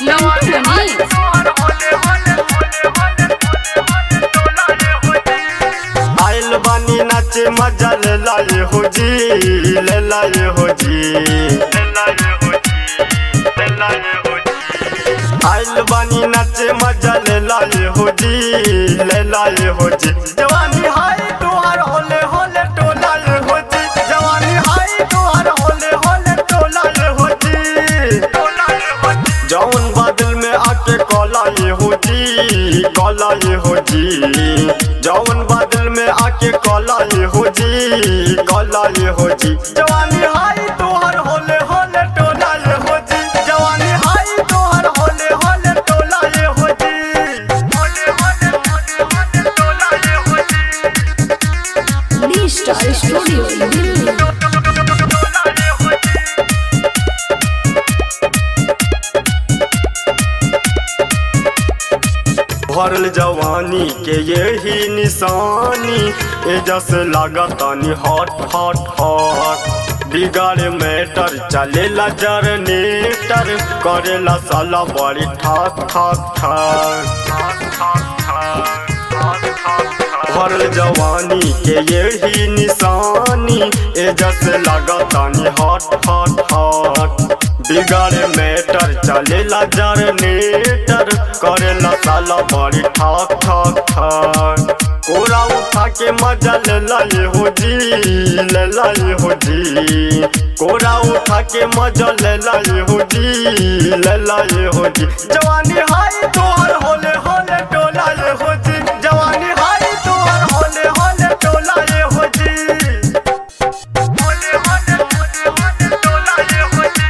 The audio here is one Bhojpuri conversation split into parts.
मंटू मनी। आइल बानी नाचे मजा ले लाए हो जी, ले लाए हो जी, ले लाए हो जी, ले लाए हो जी। आइल बानी नाचे मजा ले लाए हो जी, ले लाए हो जी। जवानी हाय तोहार होले होले टोलाए हो जी, जवानी हाय तोहार होले होले टोलाए हो जी, टोलाए हो जी। जौन बादल में आके कौलाए हो जी, कौलाए हो जी। जौन बादल में आके कौलाए हो जी, कौलाए हो जी। जवानी हाय तोहार होले होले टोलाए हो जी, जवानी हाय तोहार होले होले टोलाए हो जी, होले होले होले होले टोलाए हो जी। D star studio Delhi. टोलाए हो जी। भरल जवानी के यही निशानी, एजस लागतानी हॉट हॉट हॉट। बिगाड़े मैटर चलेला जरनेटर, करेला साला बड़ी ठाक ठाक ठाक। भरल जवानी के यही निशानी, एजस लागतानी हॉट हॉट हॉट। बिगाड़े मैटर चलेला जरनेटर, करेला साला बड़ी ठाक ठाक ठाक। कोरा उठा के मजा ले लाए हो जी, ले लाए हो जी। कोरा उठा के मजा ले लाए हो जी, ले लाए हो जी। जवानी हाय तोहर होले होले टोलाए हो जी, जवानी हाय तोहर होले होले टोलाए हो जी, होले होले होले होले टोलाए हो जी।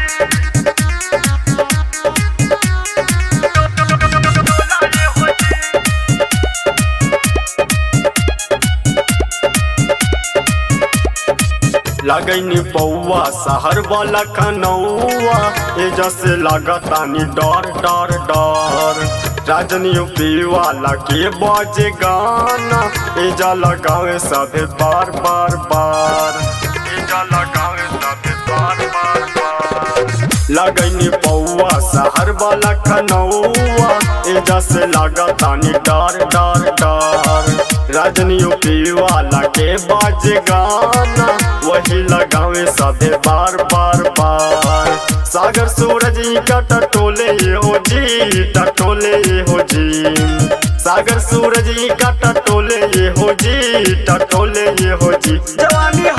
लगैनी पौआ शहर वाला खनौआ, एजस लागतानी डर डर डर। राजनी यूपी वाला के बाजे गाना, एजा लगावे सभे बार बार बार, एजा लगावे सभे बार बार बार। लगैनी पौआ शहर वाला खनौआ, एजस लागतानी डर डर डर। राजनी यूपी वाला के बाजे गाना, वही लगावे सभे बार बार बार। सागर सूरज का टटोले हो जी, टटोले हो जी। सागर सूरज का टटोले हो जी, टटोले हो जी। जवानी